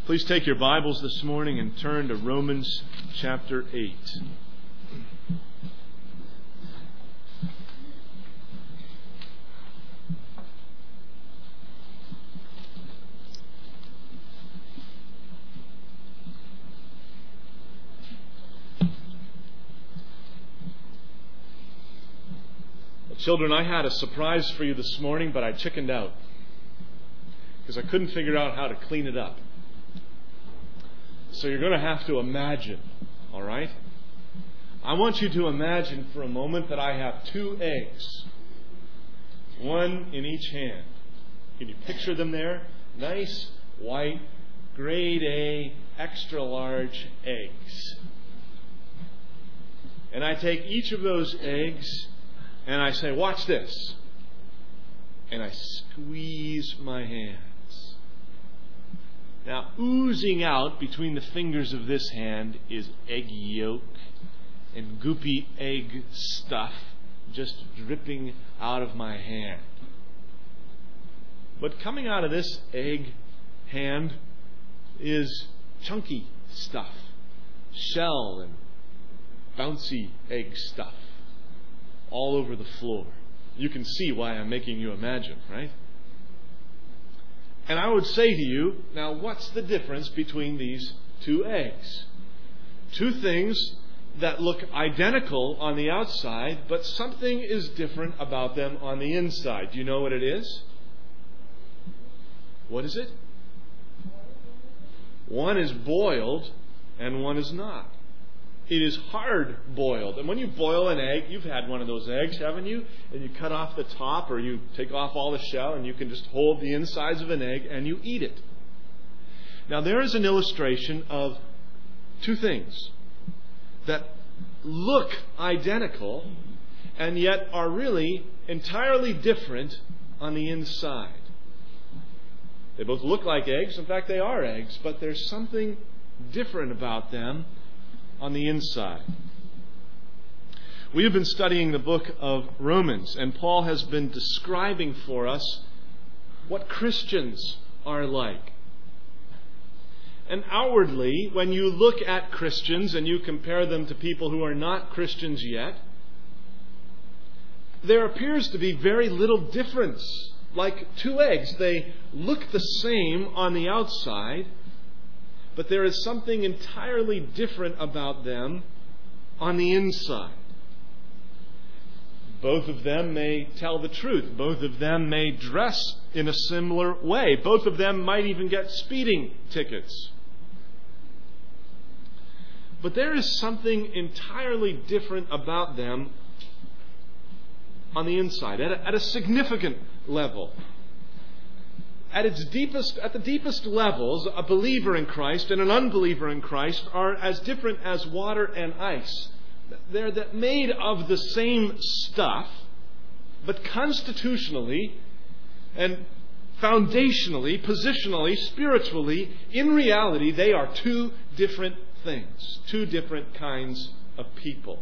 Please take your Bibles this morning and turn to Romans chapter 8. Well, children, I had a surprise for you this morning, but I chickened out because I couldn't figure out how to clean it up. So you're going to have to imagine, all right? I want you to imagine for a moment that I have 2 eggs, one in each hand. Can you picture them there? Nice, white, grade A, extra large eggs. And I take each of those eggs and I say, watch this. And I squeeze my hand. Now, oozing out between the fingers of this hand is egg yolk and goopy egg stuff just dripping out of my hand. But coming out of this egg hand is chunky stuff, shell and bouncy egg stuff all over the floor. You can see why I'm making you imagine, right? And I would say to you, now what's the difference between these 2 eggs? 2 things that look identical on the outside, but something is different about them on the inside. Do you know what it is? What is it? One is boiled and one is not. It is hard boiled. And when you boil an egg, you've had one of those eggs, haven't you? And you cut off the top or you take off all the shell and you can just hold the insides of an egg and you eat it. Now there is an illustration of 2 things that look identical and yet are really entirely different on the inside. They both look like eggs. In fact, they are eggs, but there's something different about them on the inside. We have been studying the book of Romans, and Paul has been describing for us what Christians are like. And outwardly, when you look at Christians and you compare them to people who are not Christians yet, there appears to be very little difference. Like 2 eggs, they look the same on the outside, but there is something entirely different about them on the inside. Both of them may tell the truth. Both of them may dress in a similar way. Both of them might even get speeding tickets. But there is something entirely different about them on the inside, at a significant level. At the deepest levels, a believer in Christ and an unbeliever in Christ are as different as water and ice. They're made of the same stuff, but constitutionally and foundationally, positionally, spiritually, in reality, they are 2 different things, 2 different kinds of people.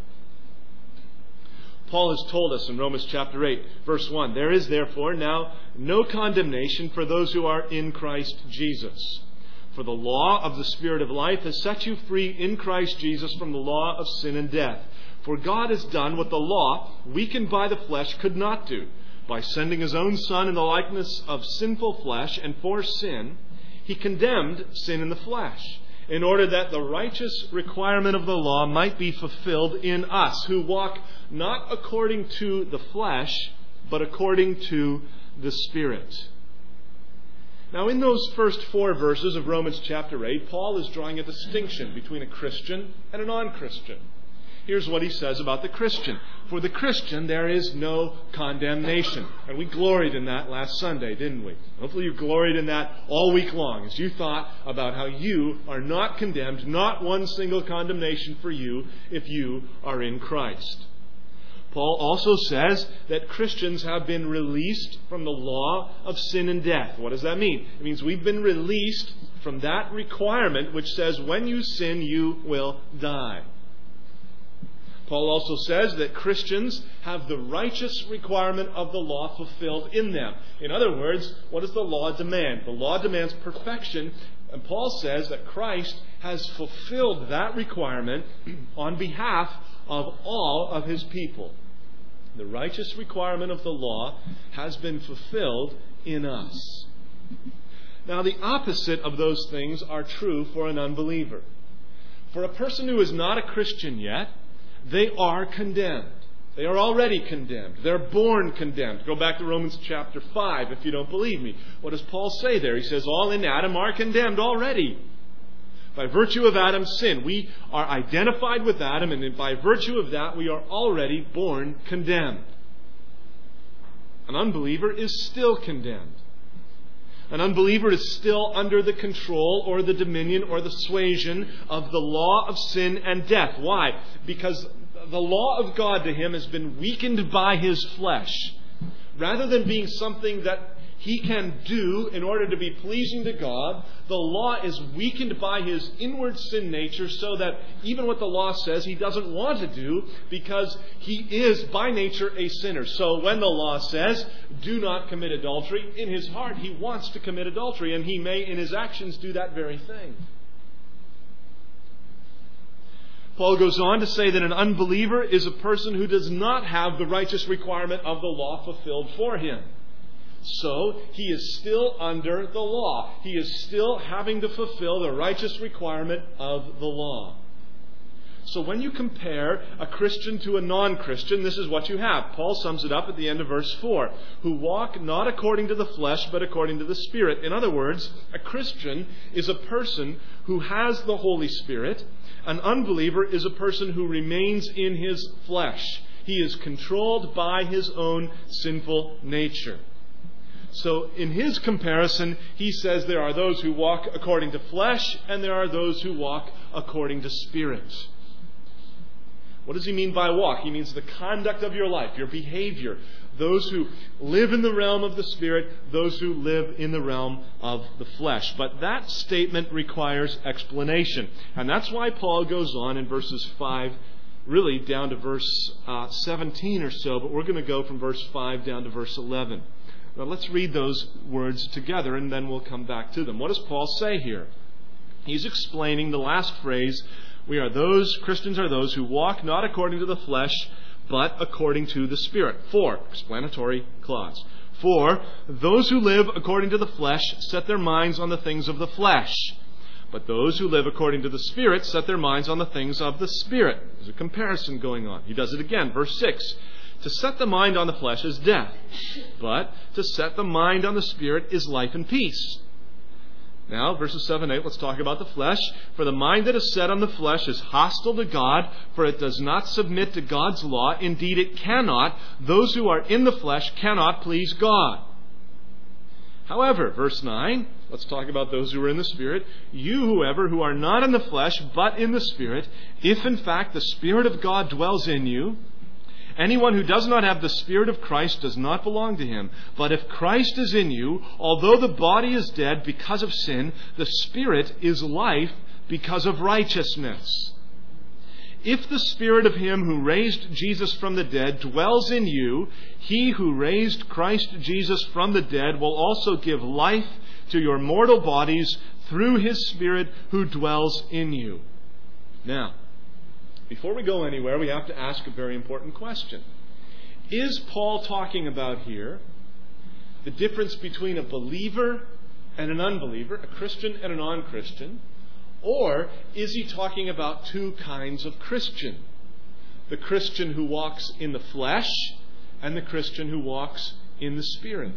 Paul has told us in Romans chapter 8, verse 1, there is therefore now no condemnation for those who are in Christ Jesus. For the law of the Spirit of life has set you free in Christ Jesus from the law of sin and death. For God has done what the law, weakened by the flesh, could not do. By sending His own Son in the likeness of sinful flesh, and for sin, He condemned sin in the flesh, in order that the righteous requirement of the law might be fulfilled in us, who walk not according to the flesh, but according to the Spirit. Now, in those first 4 verses of Romans chapter 8, Paul is drawing a distinction between a Christian and a non-Christian. Here's what he says about the Christian. For the Christian, there is no condemnation. And we gloried in that last Sunday, didn't we? Hopefully you gloried in that all week long as you thought about how you are not condemned, not one single condemnation for you if you are in Christ. Paul also says that Christians have been released from the law of sin and death. What does that mean? It means we've been released from that requirement which says when you sin, you will die. Paul also says that Christians have the righteous requirement of the law fulfilled in them. In other words, what does the law demand? The law demands perfection, and Paul says that Christ has fulfilled that requirement on behalf of all of his people. The righteous requirement of the law has been fulfilled in us. Now, the opposite of those things are true for an unbeliever. For a person who is not a Christian yet, they are condemned. They are already condemned. They're born condemned. Go back to Romans chapter 5 if you don't believe me. What does Paul say there? He says, all in Adam are condemned already. By virtue of Adam's sin, we are identified with Adam, and by virtue of that, we are already born condemned. An unbeliever is still condemned. An unbeliever is still under the control or the dominion or the suasion of the law of sin and death. Why? Because the law of God to him has been weakened by his flesh. Rather than being something that he can do in order to be pleasing to God, the law is weakened by his inward sin nature so that even what the law says he doesn't want to do because he is by nature a sinner. So when the law says, do not commit adultery, in his heart he wants to commit adultery, and he may in his actions do that very thing. Paul goes on to say that an unbeliever is a person who does not have the righteous requirement of the law fulfilled for him. So, he is still under the law. He is still having to fulfill the righteous requirement of the law. So when you compare a Christian to a non-Christian, this is what you have. Paul sums it up at the end of verse 4. Who walk not according to the flesh, but according to the Spirit. In other words, a Christian is a person who has the Holy Spirit. An unbeliever is a person who remains in his flesh. He is controlled by his own sinful nature. So in his comparison, he says there are those who walk according to flesh and there are those who walk according to Spirit. What does he mean by walk? He means the conduct of your life, your behavior. Those who live in the realm of the Spirit, those who live in the realm of the flesh. But that statement requires explanation. And that's why Paul goes on in verses 5, really down to verse 17 or so. But we're going to go from verse 5 down to verse 11. Now let's read those words together and then we'll come back to them. What does Paul say here? He's explaining the last phrase. Christians are those who walk not according to the flesh, but according to the Spirit. For, explanatory clause. For, those who live according to the flesh set their minds on the things of the flesh. But those who live according to the Spirit set their minds on the things of the Spirit. There's a comparison going on. He does it again. Verse 6. To set the mind on the flesh is death, but to set the mind on the Spirit is life and peace. Now, verses 7 and 8, let's talk about the flesh. For the mind that is set on the flesh is hostile to God, for it does not submit to God's law. Indeed, it cannot. Those who are in the flesh cannot please God. However, verse 9, let's talk about those who are in the Spirit. You, however, who are not in the flesh, but in the Spirit, if in fact the Spirit of God dwells in you, anyone who does not have the Spirit of Christ does not belong to him. But if Christ is in you, although the body is dead because of sin, the Spirit is life because of righteousness. If the Spirit of him who raised Jesus from the dead dwells in you, he who raised Christ Jesus from the dead will also give life to your mortal bodies through his Spirit who dwells in you. Now, before we go anywhere, we have to ask a very important question. Is Paul talking about here the difference between a believer and an unbeliever, a Christian and a non-Christian? Or is he talking about two kinds of Christian? The Christian who walks in the flesh and the Christian who walks in the Spirit.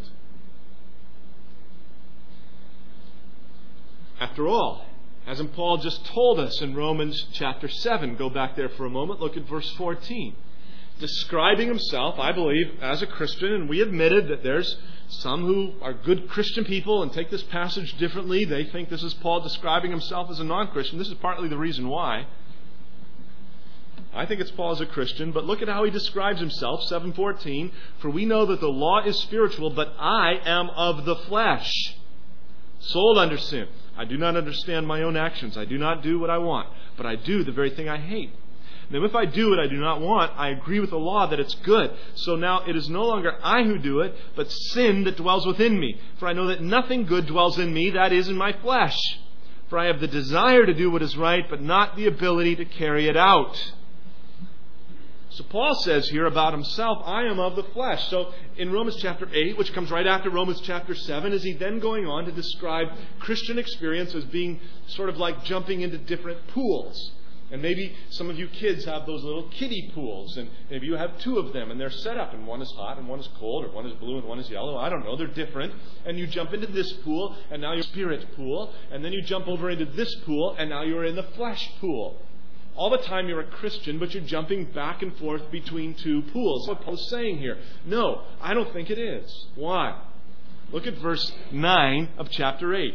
After all, hasn't Paul just told us in Romans chapter 7? Go back there for a moment. Look at verse 14. Describing himself, I believe, as a Christian, and we admitted that there's some who are good Christian people and take this passage differently. They think this is Paul describing himself as a non-Christian. This is partly the reason why. I think it's Paul as a Christian, but look at how he describes himself, 7:14. For we know that the law is spiritual, but I am of the flesh, sold under sin. I do not understand my own actions. I do not do what I want, but I do the very thing I hate. Now if I do what I do not want, I agree with the law that it's good. So now it is no longer I who do it, but sin that dwells within me. For I know that nothing good dwells in me, that is, in my flesh. For I have the desire to do what is right, but not the ability to carry it out. So Paul says here about himself, I am of the flesh. So in Romans chapter 8, which comes right after Romans chapter 7, is he then going on to describe Christian experience as being sort of like jumping into different pools. And maybe some of you kids have those little kiddie pools, and maybe you have two of them, and they're set up, and one is hot and one is cold, or one is blue and one is yellow. I don't know, they're different. And you jump into this pool, and now you're in the spirit pool, and then you jump over into this pool, and now you're in the flesh pool. All the time you're a Christian, but you're jumping back and forth between two pools. That's what Paul's saying here. No, I don't think it is. Why? Look at verse 9 of chapter 8.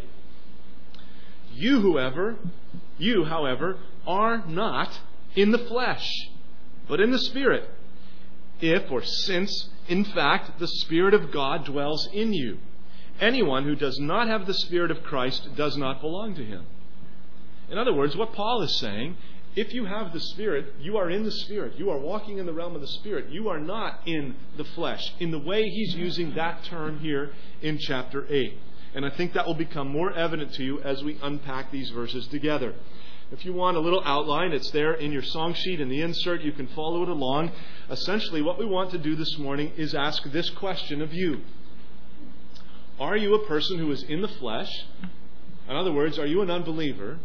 You, however, are not in the flesh, but in the Spirit. If, or since, in fact, the Spirit of God dwells in you. Anyone who does not have the Spirit of Christ does not belong to Him. In other words, what Paul is saying, if you have the Spirit, you are in the Spirit. You are walking in the realm of the Spirit. You are not in the flesh, in the way he's using that term here in chapter 8. And I think that will become more evident to you as we unpack these verses together. If you want a little outline, it's there in your song sheet in the insert. You can follow it along. Essentially, what we want to do this morning is ask this question of you. Are you a person who is in the flesh? In other words, are you an unbeliever?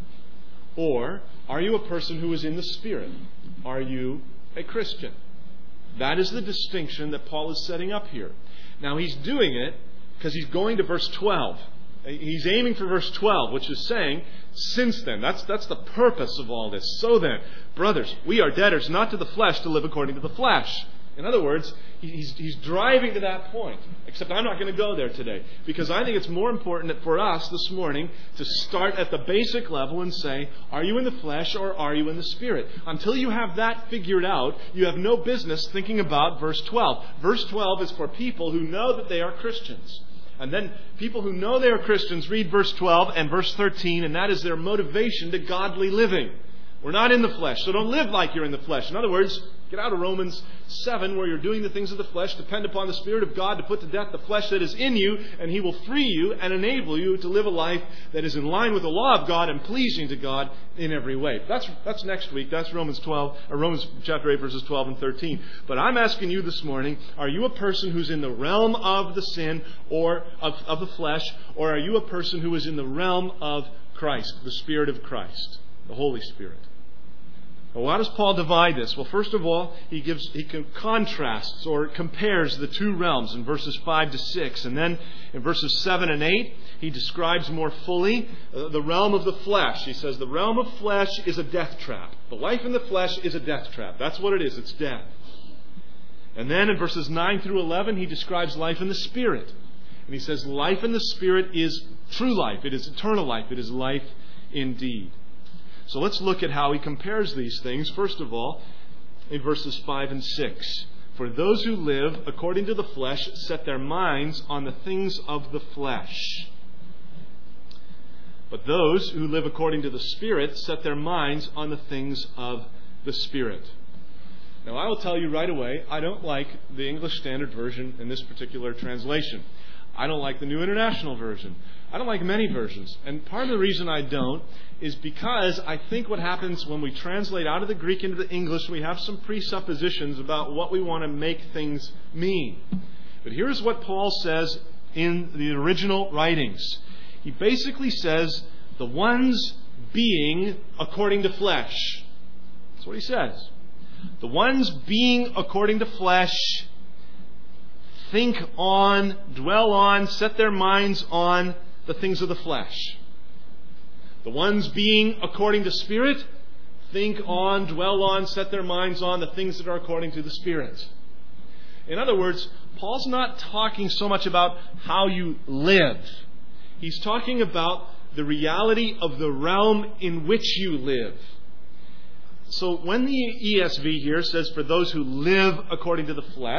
Or are you a person who is in the Spirit? Are you a Christian? That is the distinction that Paul is setting up here. Now he's doing it because he's going to verse 12. He's aiming for verse 12, which is saying, since then, that's the purpose of all this. So then, brothers, we are debtors not to the flesh to live according to the flesh. In other words, he's driving to that point. Except I'm not going to go there today. Because I think it's more important for us this morning to start at the basic level and say, are you in the flesh or are you in the Spirit? Until you have that figured out, you have no business thinking about verse 12. Verse 12 is for people who know that they are Christians. And then people who know they are Christians read verse 12 and verse 13, and that is their motivation to godly living. We're not in the flesh, so don't live like you're in the flesh. In other words, get out of Romans 7 where you're doing the things of the flesh. Depend upon the Spirit of God to put to death the flesh that is in you, and He will free you and enable you to live a life that is in line with the law of God and pleasing to God in every way. That's next week. That's Romans chapter 8, verses 12 and 13. But I'm asking you this morning, are you a person who's in the realm of the sin or of the flesh, or are you a person who is in the realm of Christ, the Spirit of Christ, the Holy Spirit? Well, how does Paul divide this? Well, first of all, he contrasts or compares the two realms in verses 5 to 6. And then in verses 7 and 8, he describes more fully the realm of the flesh. He says the realm of flesh is a death trap. The life in the flesh is a death trap. That's what it is. It's death. And then in verses 9 through 11, he describes life in the Spirit. And he says life in the Spirit is true life. It is eternal life. It is life indeed. So let's look at how he compares these things. First of all, in verses 5 and 6. For those who live according to the flesh set their minds on the things of the flesh. But those who live according to the Spirit set their minds on the things of the Spirit. Now I will tell you right away, I don't like the English Standard Version in this particular translation. I don't like the New International Version. I don't like many versions. And part of the reason I don't is because I think what happens when we translate out of the Greek into the English, we have some presuppositions about what we want to make things mean. But here's what Paul says in the original writings. He basically says, the ones being according to flesh. That's what he says. The ones being according to flesh think on, dwell on, set their minds on the things of the flesh. The ones being according to Spirit think on, dwell on, set their minds on the things that are according to the Spirit. In other words, Paul's not talking so much about how you live. He's talking about the reality of the realm in which you live. So when the ESV here says for those who live according to the flesh,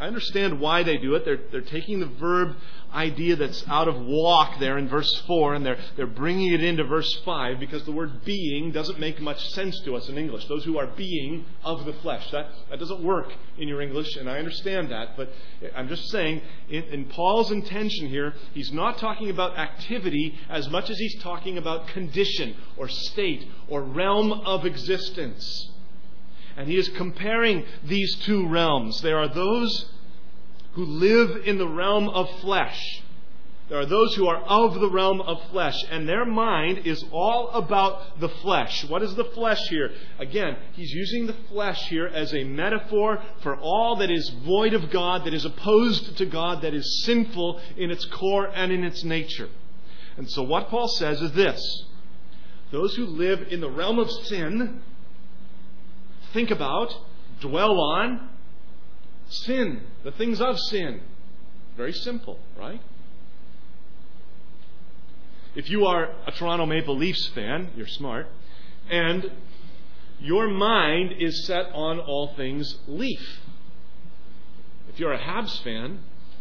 I understand why they do it. They're taking the verb idea that's out of walk there in verse 4, and they're bringing it into verse 5, because the word being doesn't make much sense to us in English. Those who are being of the flesh. That doesn't work in your English, and I understand that. But I'm just saying, in Paul's intention here, he's not talking about activity as much as he's talking about condition or state or realm of existence. And he is comparing these two realms. There are those who live in the realm of flesh. There are those who are of the realm of flesh, and their mind is all about the flesh. What is the flesh here? Again, he's using the flesh here as a metaphor for all that is void of God, that is opposed to God, that is sinful in its core and in its nature. And so what Paul says is this: those who live in the realm of sin think about, dwell on, sin, the things of sin. Very simple, right? If you are a Toronto Maple Leafs fan, you're smart, and your mind is set on all things Leaf. If you're a Habs fan,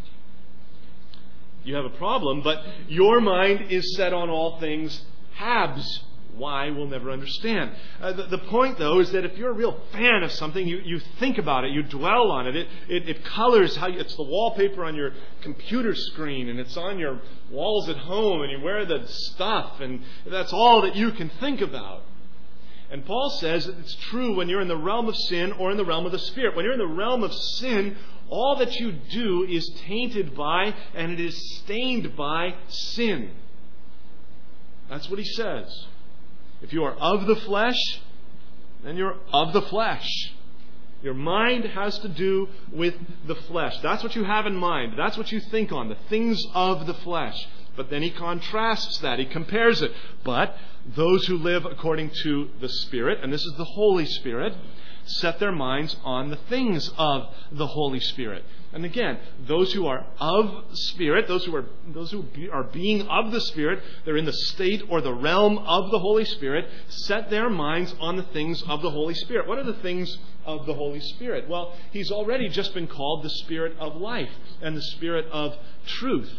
you have a problem, but your mind is set on all things Habs. Why, we'll never understand. The point, though, is that if you're a real fan of something, you think about it, you dwell on it. It colors how it's the wallpaper on your computer screen, and it's on your walls at home, and you wear the stuff, and that's all that you can think about. And Paul says that it's true when you're in the realm of sin or in the realm of the Spirit. When you're in the realm of sin, all that you do is tainted by and it is stained by sin. That's what he says. If you are of the flesh, then you're of the flesh. Your mind has to do with the flesh. That's what you have in mind. That's what you think on, the things of the flesh. But then he contrasts that. He compares it. But those who live according to the Spirit, and this is the Holy Spirit, set their minds on the things of the Holy Spirit. And again, those who are of Spirit, those who are being of the Spirit, they're in the state or the realm of the Holy Spirit, set their minds on the things of the Holy Spirit. What are the things of the Holy Spirit? Well, he's already just been called the Spirit of life and the Spirit of truth.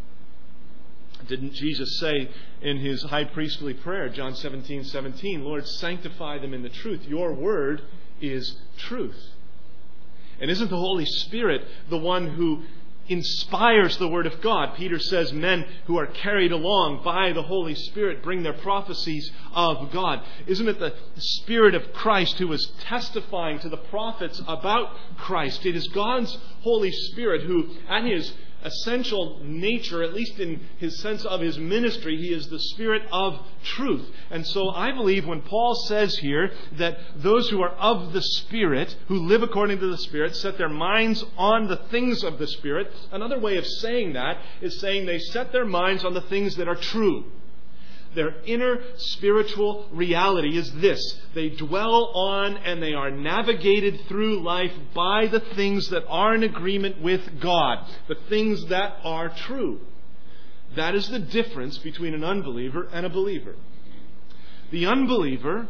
Didn't Jesus say in his high priestly prayer, John 17:17, Lord, sanctify them in the truth. Your word is truth. And isn't the Holy Spirit the one who inspires the Word of God? Peter says men who are carried along by the Holy Spirit bring their prophecies of God. Isn't it the Spirit of Christ who is testifying to the prophets about Christ? It is God's Holy Spirit who, at his essential nature, at least in his sense of his ministry, he is the Spirit of truth. And so I believe when Paul says here that those who are of the Spirit, who live according to the Spirit, set their minds on the things of the Spirit, another way of saying that is saying they set their minds on the things that are true. Their inner spiritual reality is this: they dwell on and they are navigated through life by the things that are in agreement with God, the things that are true. That is the difference between an unbeliever and a believer. The unbeliever,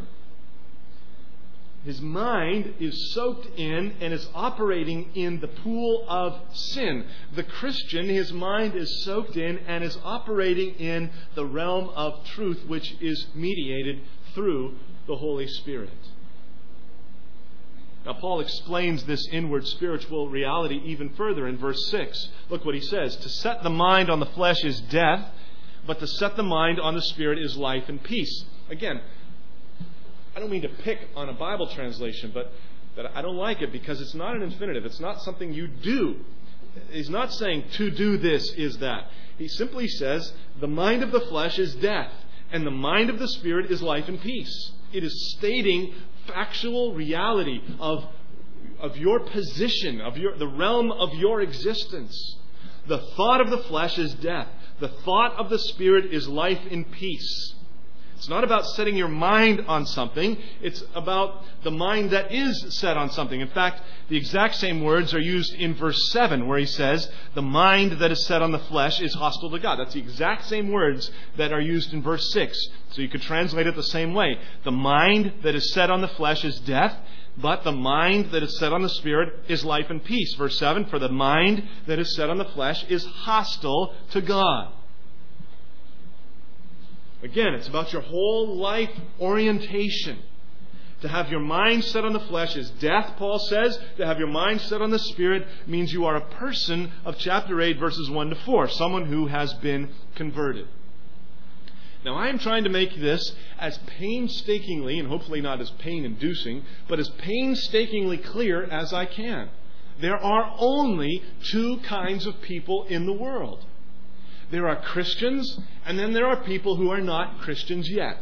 his mind is soaked in and is operating in the pool of sin. The Christian, his mind is soaked in and is operating in the realm of truth, which is mediated through the Holy Spirit. Now, Paul explains this inward spiritual reality even further in verse 6. Look what he says. To set the mind on the flesh is death, but to set the mind on the Spirit is life and peace. Again, I don't mean to pick on a Bible translation, but I don't like it because it's not an infinitive. It's not something you do. He's not saying to do this is that. He simply says the mind of the flesh is death, and the mind of the Spirit is life and peace. It is stating factual reality of your position, of the realm of your existence. The thought of the flesh is death. The thought of the Spirit is life and peace. It's not about setting your mind on something. It's about the mind that is set on something. In fact, the exact same words are used in verse 7 where he says, the mind that is set on the flesh is hostile to God. That's the exact same words that are used in verse 6. So you could translate it the same way. The mind that is set on the flesh is death. But the mind that is set on the Spirit is life and peace. Verse 7, for the mind that is set on the flesh is hostile to God. Again, it's about your whole life orientation. To have your mind set on the flesh is death, Paul says. To have your mind set on the Spirit means you are a person of chapter 8, verses 1 to 4. Someone who has been converted. Now, I am trying to make this as painstakingly, and hopefully not as pain-inducing, but as painstakingly clear as I can. There are only two kinds of people in the world. There are Christians, and then there are people who are not Christians yet.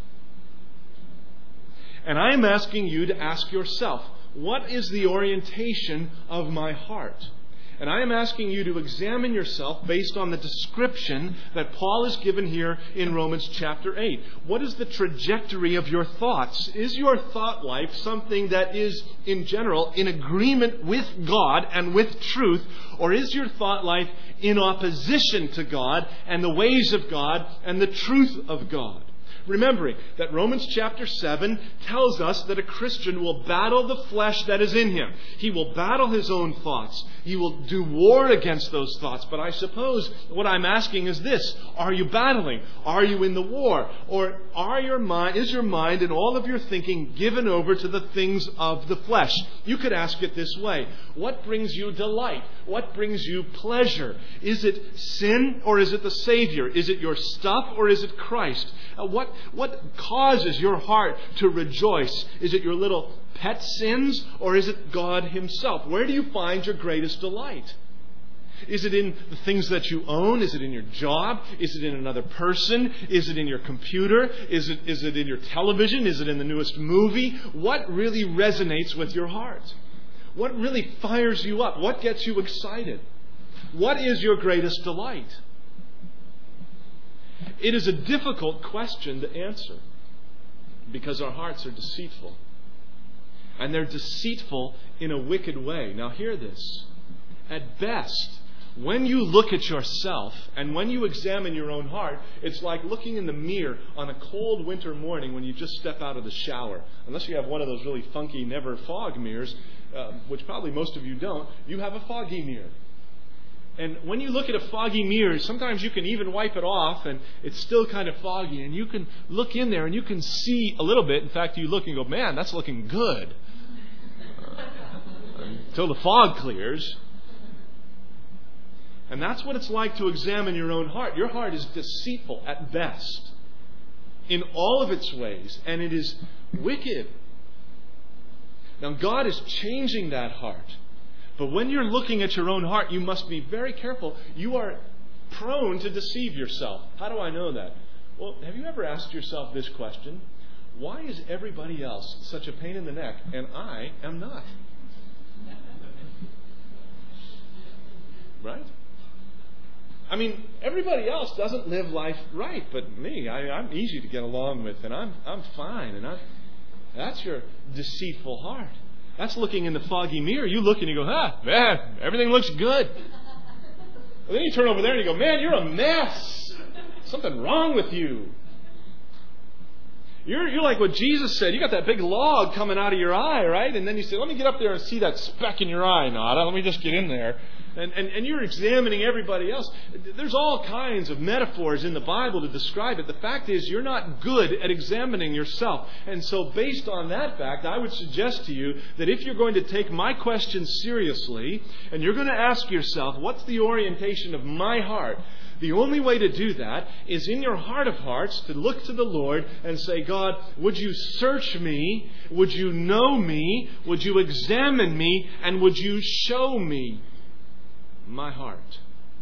And I am asking you to ask yourself, what is the orientation of my heart? And I am asking you to examine yourself based on the description that Paul has given here in Romans chapter 8. What is the trajectory of your thoughts? Is your thought life something that is, in general, in agreement with God and with truth? Or is your thought life in opposition to God and the ways of God and the truth of God? Remembering that Romans chapter 7 tells us that a Christian will battle the flesh that is in him. He will battle his own thoughts. He will do war against those thoughts. But I suppose what I'm asking is this. Are you battling? Are you in the war? Or is your mind and all of your thinking given over to the things of the flesh? You could ask it this way. What brings you delight? What brings you pleasure? Is it sin or is it the Savior? Is it your stuff or is it Christ? What causes your heart to rejoice? Is it your little pet sins or is it God Himself? Where do you find your greatest delight? Is it in the things that you own? Is it in your job? Is it in another person? Is it in your computer? Is it in your television? Is it in the newest movie? What really resonates with your heart? What really fires you up? What gets you excited? What is your greatest delight? It is a difficult question to answer because our hearts are deceitful. And they're deceitful in a wicked way. Now hear this. At best, when you look at yourself and when you examine your own heart, it's like looking in the mirror on a cold winter morning when you just step out of the shower. Unless you have one of those really funky never fog mirrors, which probably most of you don't, you have a foggy mirror. And when you look at a foggy mirror, sometimes you can even wipe it off and it's still kind of foggy. And you can look in there and you can see a little bit. In fact, you look and go, man, that's looking good. Until the fog clears. And that's what it's like to examine your own heart. Your heart is deceitful at best in all of its ways. And it is wicked. Now God is changing that heart. But when you're looking at your own heart, you must be very careful. You are prone to deceive yourself. How do I know that? Well, have you ever asked yourself this question? Why is everybody else such a pain in the neck and I am not? Right? I mean, everybody else doesn't live life right, but me, I'm easy to get along with, and I'm fine, and that's your deceitful heart. That's looking in the foggy mirror. You look and you go, man, everything looks good. And then you turn over there and you go, man, you're a mess. Something wrong with you. You're like what Jesus said. You got that big log coming out of your eye, right? And then you say, let me get up there and see that speck in your eye, Nada. Let me just get in there. And you're examining everybody else. There's all kinds of metaphors in the Bible to describe it. The fact is, you're not good at examining yourself. And so based on that fact, I would suggest to you that if you're going to take my question seriously, and you're going to ask yourself, what's the orientation of my heart? The only way to do that is in your heart of hearts to look to the Lord and say, God, would you search me? Would you know me? Would you examine me? And would you show me my heart?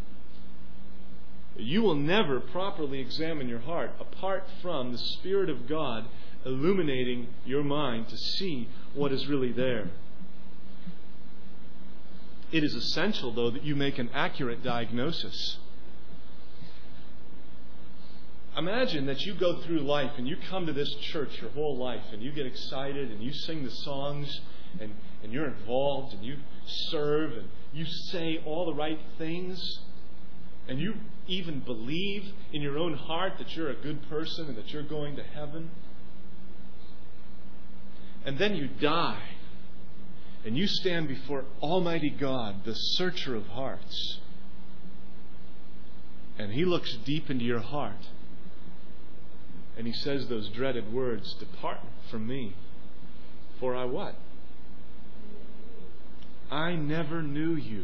You will never properly examine your heart apart from the Spirit of God illuminating your mind to see what is really there. It is essential, though, that you make an accurate diagnosis. Imagine that you go through life and you come to this church your whole life and you get excited and you sing the songs and you're involved and you serve and you say all the right things and you even believe in your own heart that you're a good person and that you're going to heaven. And then you die. And you stand before Almighty God, the searcher of hearts. And He looks deep into your heart. And He says those dreaded words, "Depart from me, for I" what? "I never knew you."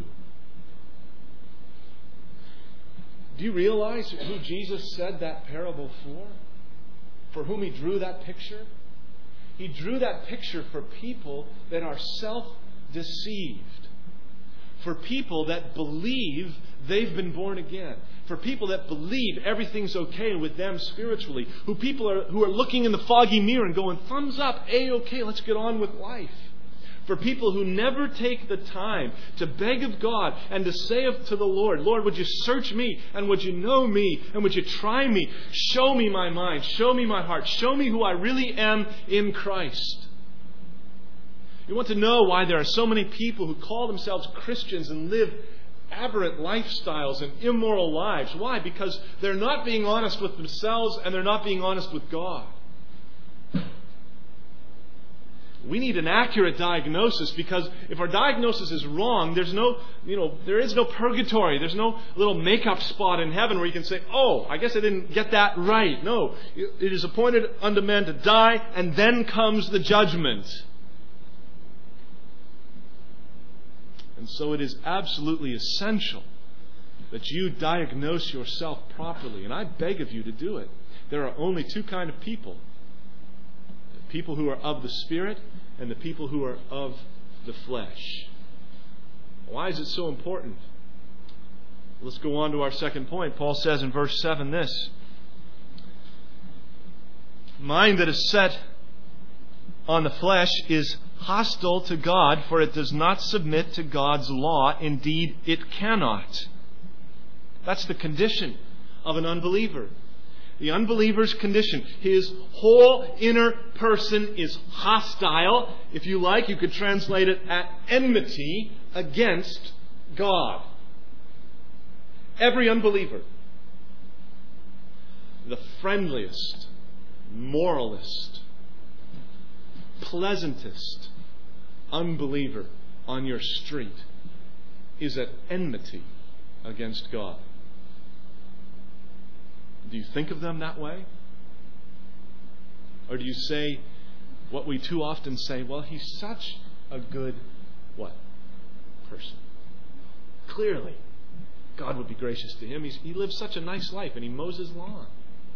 Do you realize who Jesus said that parable for? For whom He drew that picture? He drew that picture for people that are self-deceived. For people that believe they've been born again. For people that believe everything's okay with them spiritually. Who are looking in the foggy mirror and going, "Thumbs up, A-okay, let's get on with life." For people who never take the time to beg of God and to say to the Lord, "Lord, would you search me and would you know me and would you try me? Show me my mind, show me my heart, show me who I really am in Christ." You want to know why there are so many people who call themselves Christians and live aberrant lifestyles and immoral lives. Why? Because they're not being honest with themselves and they're not being honest with God. We need an accurate diagnosis, because if our diagnosis is wrong, there is no purgatory. There's no little makeup spot in heaven where you can say, "Oh, I guess I didn't get that right." No, it is appointed unto men to die, and then comes the judgment. And so it is absolutely essential that you diagnose yourself properly. And I beg of you to do it. There are only two kinds of people. The people who are of the Spirit and the people who are of the flesh. Why is it so important? Let's go on to our second point. Paul says in verse 7 this: "Mind that is set on the flesh is hostile to God, for it does not submit to God's law. Indeed, it cannot." That's the condition of an unbeliever. The unbeliever's condition. His whole inner person is hostile. If you like, you could translate it at enmity against God. Every unbeliever, the friendliest, moralist, pleasantest unbeliever on your street is at enmity against God. Do you think of them that way? Or do you say what we too often say, "Well, he's such a good" what? "person. Clearly, God would be gracious to him. He lives such a nice life and he mows his lawn."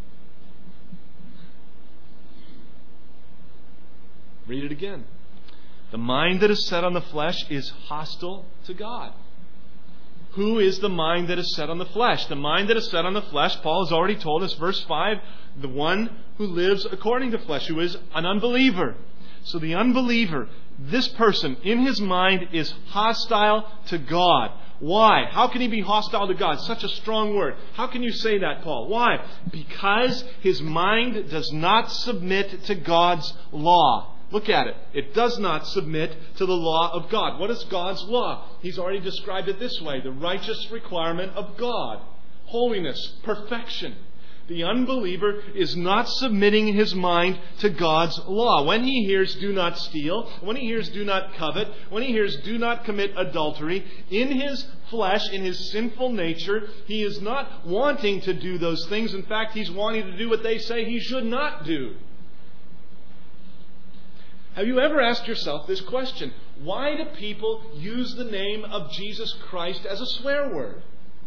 Read it again. "The mind that is set on the flesh is hostile to God." Who is the mind that is set on the flesh? The mind that is set on the flesh, Paul has already told us, verse 5, the one who lives according to flesh, who is an unbeliever. So the unbeliever, this person in his mind is hostile to God. Why? How can he be hostile to God? Such a strong word. How can you say that, Paul? Why? Because his mind does not submit to God's law. Look at it. It does not submit to the law of God. What is God's law? He's already described it this way: the righteous requirement of God. Holiness, perfection. The unbeliever is not submitting his mind to God's law. When he hears "do not steal," when he hears "do not covet," when he hears "do not commit adultery," in his flesh, in his sinful nature, he is not wanting to do those things. In fact, he's wanting to do what they say he should not do. Have you ever asked yourself this question? Why do people use the name of Jesus Christ as a swear word?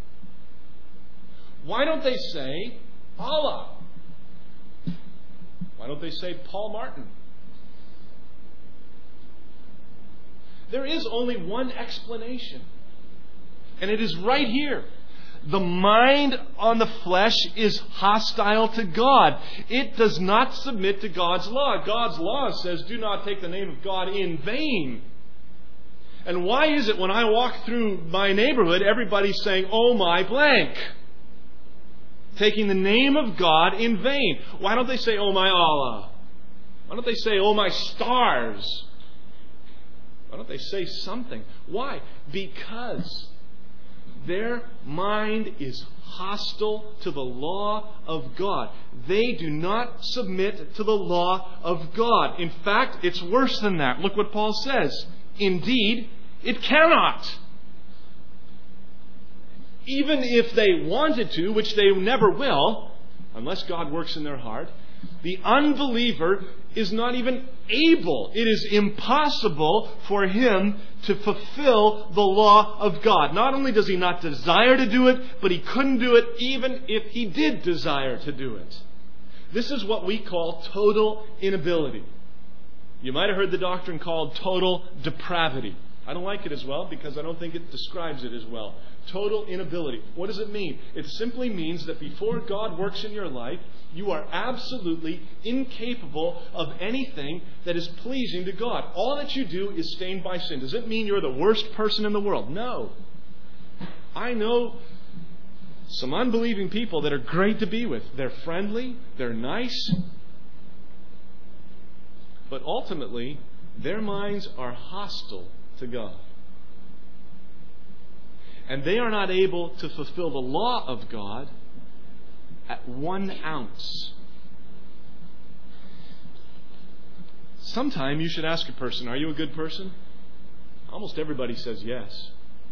Why don't they say Allah? Why don't they say Paul Martin? There is only one explanation, and it is right here. The mind on the flesh is hostile to God. It does not submit to God's law. God's law says, "Do not take the name of God in vain." And why is it when I walk through my neighborhood, everybody's saying, "Oh my blank"? Taking the name of God in vain. Why don't they say, "Oh my Allah"? Why don't they say, "Oh my stars"? Why don't they say something? Why? Because their mind is hostile to the law of God. They do not submit to the law of God. In fact, it's worse than that. Look what Paul says. Indeed, it cannot. Even if they wanted to, which they never will, unless God works in their heart, the unbeliever is not even able. It is impossible for him to fulfill the law of God. Not only does he not desire to do it, but he couldn't do it even if he did desire to do it. This is what we call total inability. You might have heard the doctrine called total depravity. I don't like it as well because I don't think it describes it as well. Total inability. What does it mean? It simply means that before God works in your life, you are absolutely incapable of anything that is pleasing to God. All that you do is stained by sin. Does it mean you're the worst person in the world? No. I know some unbelieving people that are great to be with. They're friendly. They're nice. But ultimately, their minds are hostile to God. And they are not able to fulfill the law of God at 1 ounce. Sometime you should ask a person, are you a good person? Almost everybody says yes.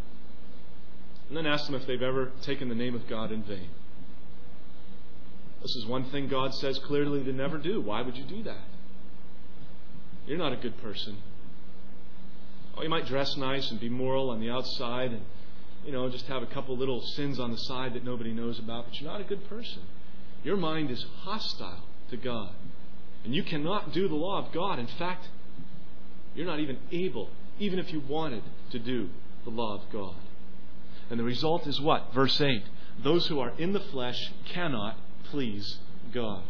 And then ask them if they've ever taken the name of God in vain. This is one thing God says clearly to never do. Why would you do that? You're not a good person. Oh, you might dress nice and be moral on the outside and just have a couple little sins on the side that nobody knows about, but you're not a good person. Your mind is hostile to God. And you cannot do the law of God. In fact, you're not even able, even if you wanted to do the law of God. And the result is what? Verse 8. Those who are in the flesh cannot please God.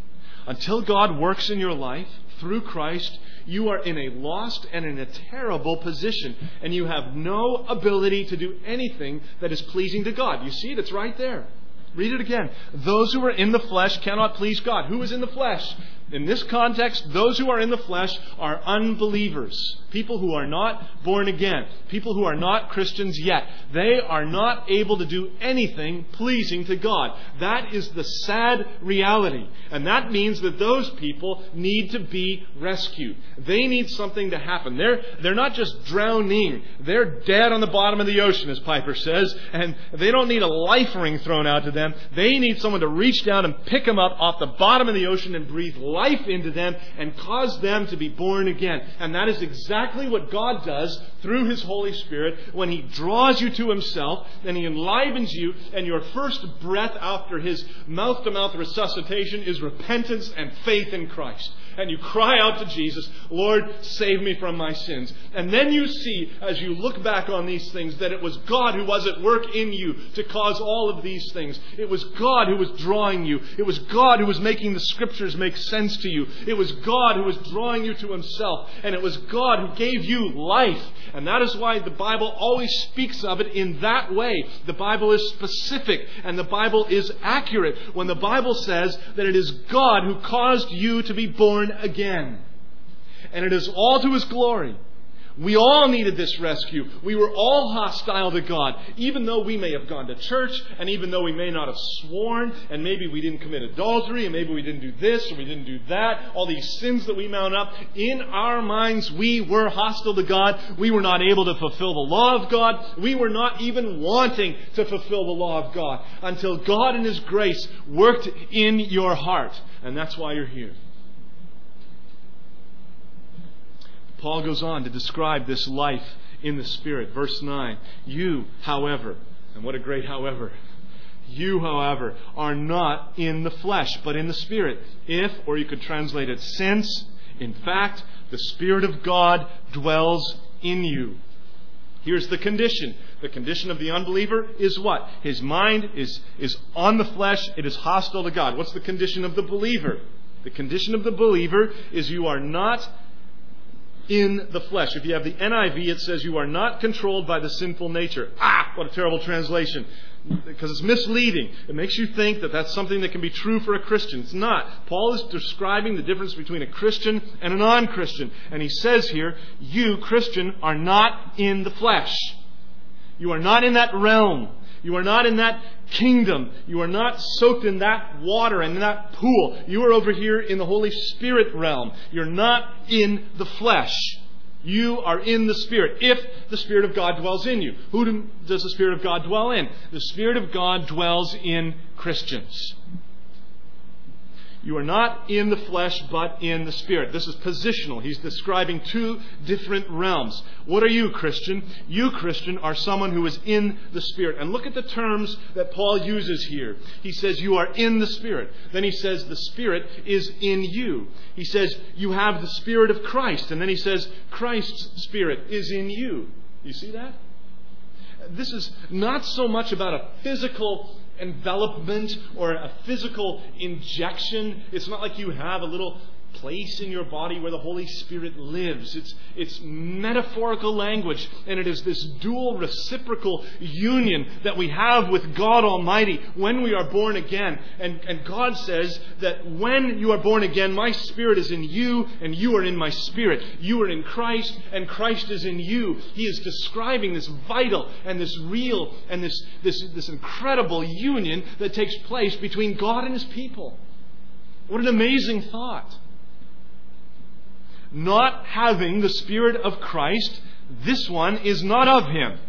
Until God works in your life through Christ, you are in a lost and in a terrible position. And you have no ability to do anything that is pleasing to God. You see it? It's right there. Read it again. Those who are in the flesh cannot please God. Who is in the flesh? In this context, those who are in the flesh are unbelievers. People who are not born again. People who are not Christians yet. They are not able to do anything pleasing to God. That is the sad reality. And that means that those people need to be rescued. They need something to happen. They're not just drowning. They're dead on the bottom of the ocean, as Piper says. And they don't need a life ring thrown out to them. They need someone to reach down and pick them up off the bottom of the ocean and breathe life into them and cause them to be born again. And that is exactly what God does through His Holy Spirit when He draws you to Himself and He enlivens you, and your first breath after His mouth-to-mouth resuscitation is repentance and faith in Christ. And you cry out to Jesus, Lord, save me from my sins. And then you see, as you look back on these things, that it was God who was at work in you to cause all of these things. It was God who was drawing you. It was God who was making the Scriptures make sense to you. It was God who was drawing you to Himself. And it was God who gave you life. And that is why the Bible always speaks of it in that way. The Bible is specific and the Bible is accurate when the Bible says that it is God who caused you to be born again. And it is all to His glory. We all needed this rescue. We were all hostile to God. Even though we may have gone to church, and even though we may not have sworn, and maybe we didn't commit adultery, and maybe we didn't do this, or we didn't do that, all these sins that we mount up, in our minds we were hostile to God. We were not able to fulfill the law of God. We were not even wanting to fulfill the law of God until God in His grace worked in your heart. And that's why you're here. Paul goes on to describe this life in the Spirit. Verse 9. You, however, and what a great however. You, however, are not in the flesh, but in the Spirit. If, or you could translate it, since, in fact, the Spirit of God dwells in you. Here's the condition. The condition of the unbeliever is what? His mind is on the flesh. It is hostile to God. What's the condition of the believer? The condition of the believer is you are not in the flesh. If you have the NIV, it says you are not controlled by the sinful nature. What a terrible translation. Because it's misleading. It makes you think that that's something that can be true for a Christian. It's not. Paul is describing the difference between a Christian and a non-Christian. And he says here, you, Christian, are not in the flesh. You are not in that realm. You are not in that kingdom. You are not soaked in that water and in that pool. You are over here in the Holy Spirit realm. You're not in the flesh. You are in the Spirit, if the Spirit of God dwells in you. Who does the Spirit of God dwell in? The Spirit of God dwells in Christians. You are not in the flesh, but in the Spirit. This is positional. He's describing two different realms. What are you, Christian? You, Christian, are someone who is in the Spirit. And look at the terms that Paul uses here. He says you are in the Spirit. Then he says the Spirit is in you. He says you have the Spirit of Christ. And then he says Christ's Spirit is in you. You see that? This is not so much about a physical envelopment or a physical injection. It's not like you have a little place in your body where the Holy Spirit lives. It's metaphorical language, and it is this dual reciprocal union that we have with God Almighty when we are born again. And God says that when you are born again, my Spirit is in you and you are in my Spirit. You are in Christ and Christ is in you. He is describing this vital and this real and this incredible union that takes place between God and His people. What an amazing thought. Not having the Spirit of Christ, this one is not of Him.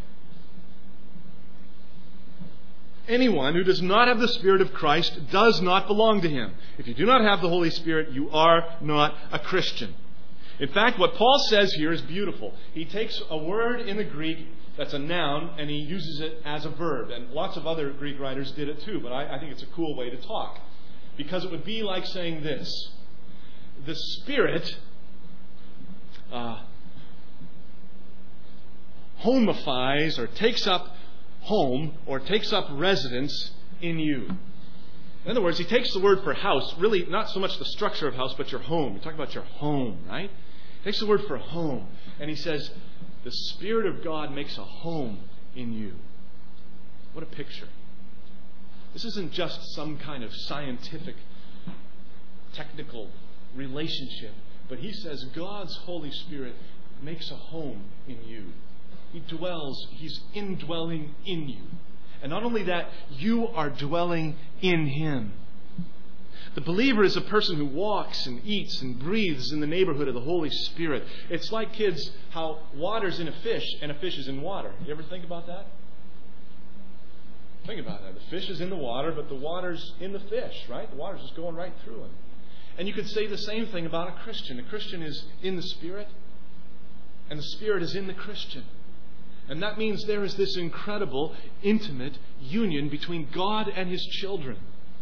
Anyone who does not have the Spirit of Christ does not belong to Him. If you do not have the Holy Spirit, you are not a Christian. In fact, what Paul says here is beautiful. He takes a word in the Greek that's a noun and he uses it as a verb. And lots of other Greek writers did it too, but I think it's a cool way to talk. Because it would be like saying this. The Spirit homifies or takes up home or takes up residence in you. In other words, he takes the word for house, really not so much the structure of house, but your home. You talk about your home, right? He takes the word for home and he says, the Spirit of God makes a home in you. What a picture. This isn't just some kind of scientific, technical relationship. But he says God's Holy Spirit makes a home in you. He dwells, He's indwelling in you. And not only that, you are dwelling in Him. The believer is a person who walks and eats and breathes in the neighborhood of the Holy Spirit. It's like, kids, how water's in a fish and a fish is in water. You ever think about that? Think about that. The fish is in the water, but the water's in the fish, right? The water's just going right through him. And you could say the same thing about a Christian. A Christian is in the Spirit, and the Spirit is in the Christian. And that means there is this incredible, intimate union between God and His children.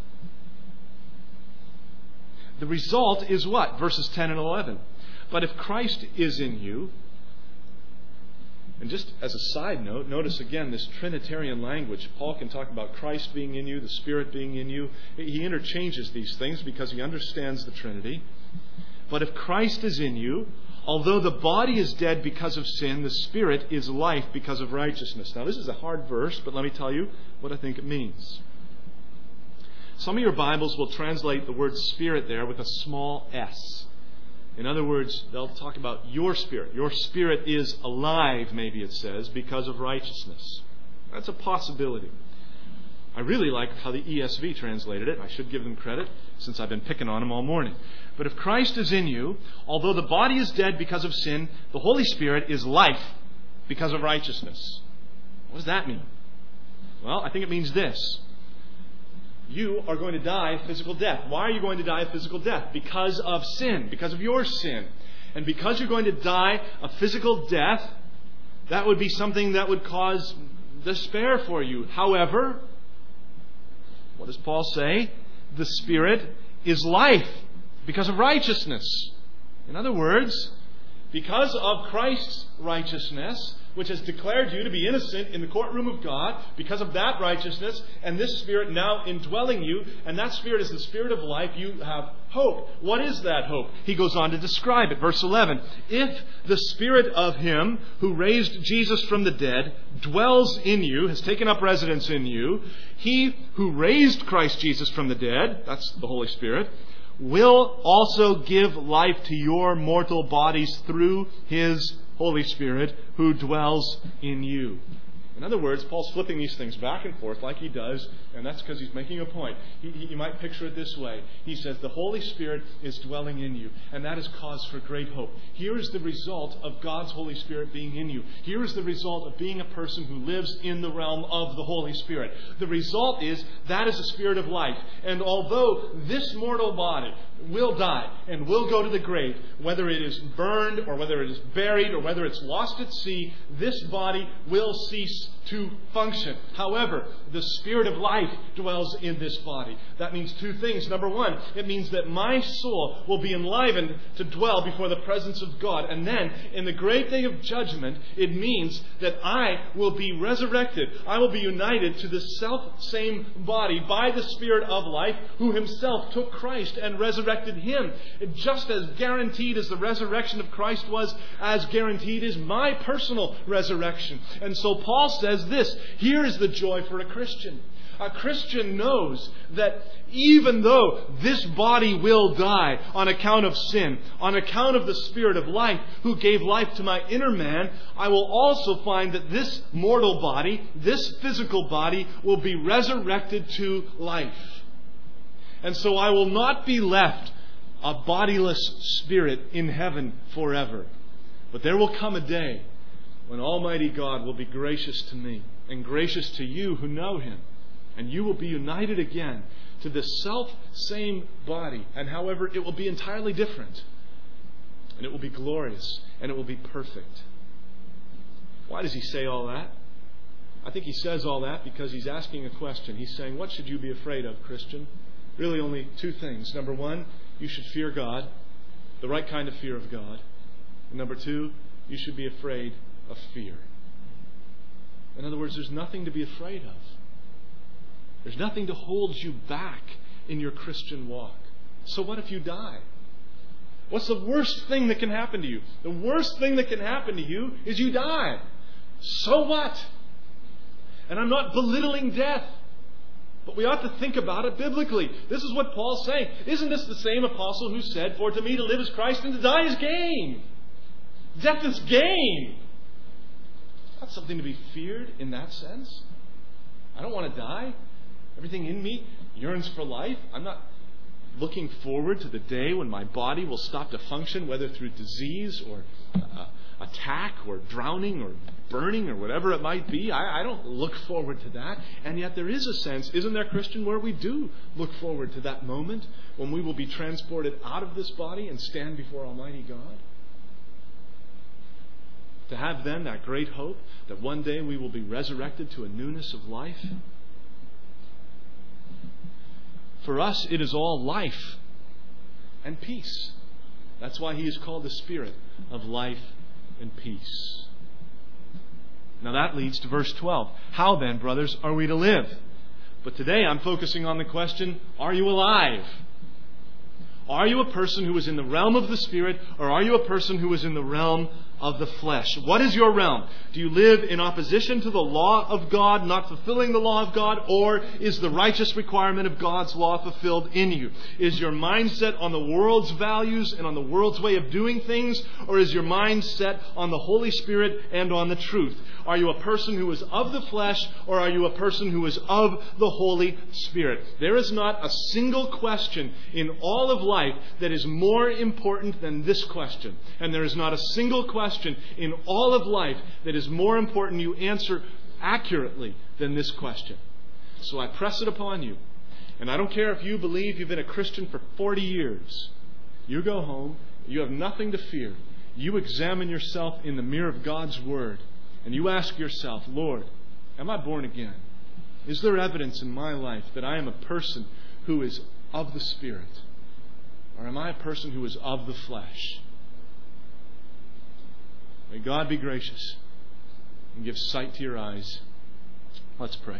The result is what? Verses 10 and 11. But if Christ is in you, and just as a side note, notice again this Trinitarian language. Paul can talk about Christ being in you, the Spirit being in you. He interchanges these things because he understands the Trinity. But if Christ is in you, although the body is dead because of sin, the Spirit is life because of righteousness. Now this is a hard verse, but let me tell you what I think it means. Some of your Bibles will translate the word Spirit there with a small s. In other words, they'll talk about your spirit. Your spirit is alive, maybe it says, because of righteousness. That's a possibility. I really like how the ESV translated it. I should give them credit since I've been picking on them all morning. But if Christ is in you, although the body is dead because of sin, the Holy Spirit is life because of righteousness. What does that mean? Well, I think it means this. You are going to die a physical death. Why are you going to die a physical death? Because of sin. Because of your sin. And because you're going to die a physical death, that would be something that would cause despair for you. However, what does Paul say? The Spirit is life because of righteousness. In other words, because of Christ's righteousness, which has declared you to be innocent in the courtroom of God, because of that righteousness, and this Spirit now indwelling you, and that Spirit is the Spirit of life, you have hope. What is that hope? He goes on to describe it. Verse 11. If the Spirit of Him who raised Jesus from the dead dwells in you, has taken up residence in you, He who raised Christ Jesus from the dead, that's the Holy Spirit, will also give life to your mortal bodies through His Holy Spirit who dwells in you. In other words, Paul's flipping these things back and forth like he does, and that's because he's making a point. You might picture it this way. He says, the Holy Spirit is dwelling in you, and that is cause for great hope. Here is the result of God's Holy Spirit being in you. Here is the result of being a person who lives in the realm of the Holy Spirit. The result is that is a spirit of life. And although this mortal body will die and will go to the grave, whether it is burned or whether it is buried or whether it's lost at sea, this body will cease to function. However, the Spirit of life dwells in this body. That means two things. Number one, it means that my soul will be enlivened to dwell before the presence of God. And then, in the great day of judgment, it means that I will be resurrected. I will be united to the self-same body by the Spirit of life, who himself took Christ and resurrected him. Just as guaranteed as the resurrection of Christ was, as guaranteed is my personal resurrection. And so Paul says this, here is the joy for a Christian. A Christian knows that even though this body will die on account of sin, on account of the Spirit of life who gave life to my inner man, I will also find that this mortal body, this physical body, will be resurrected to life. And so I will not be left a bodiless spirit in heaven forever. But there will come a day when Almighty God will be gracious to me and gracious to you who know Him. And you will be united again to the self-same body. And however, it will be entirely different. And it will be glorious. And it will be perfect. Why does he say all that? I think he says all that because he's asking a question. He's saying, what should you be afraid of, Christian? Really only two things. Number one, you should fear God. The right kind of fear of God. And number two, you should be afraid of fear. In other words, there's nothing to be afraid of. There's nothing to hold you back in your Christian walk. So what if you die? What's the worst thing that can happen to you? The worst thing that can happen to you is you die. So what? And I'm not belittling death. But we ought to think about it biblically. This is what Paul's saying. Isn't this the same apostle who said, for to me to live is Christ and to die is gain? Death is gain. Not something to be feared in that sense. I don't want to die. Everything in me yearns for life. I'm not looking forward to the day when my body will stop to function, whether through disease or attack or drowning or burning or whatever it might be. I don't look forward to that. And yet there is a sense, isn't there, Christian, where we do look forward to that moment when we will be transported out of this body and stand before Almighty God? To have then that great hope that one day we will be resurrected to a newness of life. For us, it is all life and peace. That's why He is called the Spirit of life and peace. Now that leads to verse 12. How then, brothers, are we to live? But today I'm focusing on the question, are you alive? Are you a person who is in the realm of the Spirit, or are you a person who is in the realm of the flesh? What is your realm? Do you live in opposition to the law of God, not fulfilling the law of God, or is the righteous requirement of God's law fulfilled in you? Is your mind set on the world's values and on the world's way of doing things, or is your mind set on the Holy Spirit and on the truth? Are you a person who is of the flesh, or are you a person who is of the Holy Spirit? There is not a single question in all of life that is more important than this question. And there is not a single question in all of life that is more important you answer accurately than this question. So I press it upon you. And I don't care if you believe you've been a Christian for 40 years. You go home, you have nothing to fear. You examine yourself in the mirror of God's Word. And you ask yourself, Lord, am I born again? Is there evidence in my life that I am a person who is of the Spirit? Or am I a person who is of the flesh? May God be gracious and give sight to your eyes. Let's pray.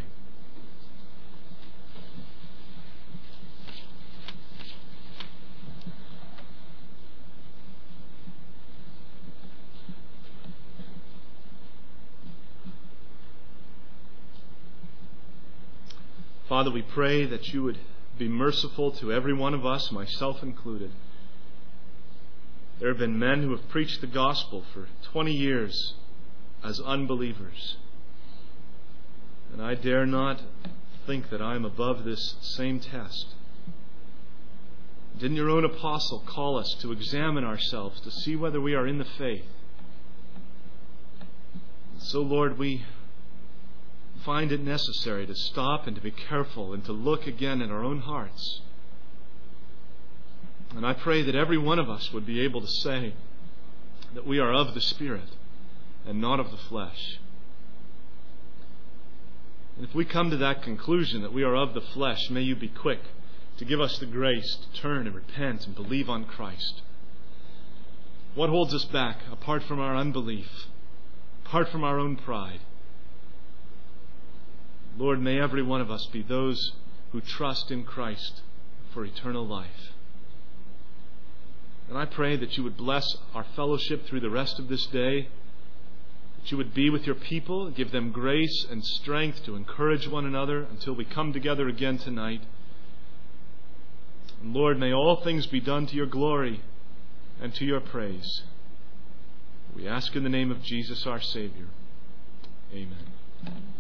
Father, we pray that you would be merciful to every one of us, myself included. There have been men who have preached the gospel for 20 years as unbelievers. And I dare not think that I am above this same test. Didn't your own apostle call us to examine ourselves, to see whether we are in the faith? So, Lord, we find it necessary to stop and to be careful and to look again at our own hearts. And I pray that every one of us would be able to say that we are of the Spirit and not of the flesh. And if we come to that conclusion that we are of the flesh, may you be quick to give us the grace to turn and repent and believe on Christ. What holds us back apart from our unbelief, apart from our own pride? Lord, may every one of us be those who trust in Christ for eternal life. And I pray that you would bless our fellowship through the rest of this day, that you would be with your people, give them grace and strength to encourage one another until we come together again tonight. And Lord, may all things be done to your glory and to your praise. We ask in the name of Jesus our Savior. Amen.